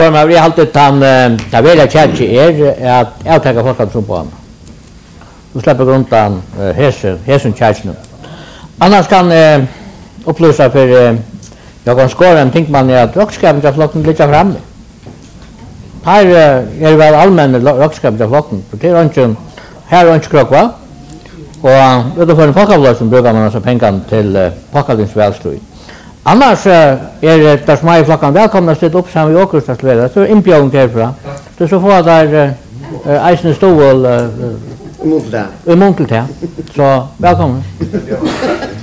Men vi har alltid ta välja kärche att jag tar folk som på honom. Du släpper undan hesen kärchen. Annars kan upplysa för jag kan skåra en ting man att rockskapen av flocken ligger framme. Här är väl allmän rockskapen av flocken. Det är inte här är inte krock va? Och då får en folkavlös som brukar man alltså pengar till folkavlös välströj. Annars är det som är flockan välkomna att sitta upp som vi åker att leda. Så är inbjörn härifrån. Det så får där eisen stål Muntel. Så välkommen.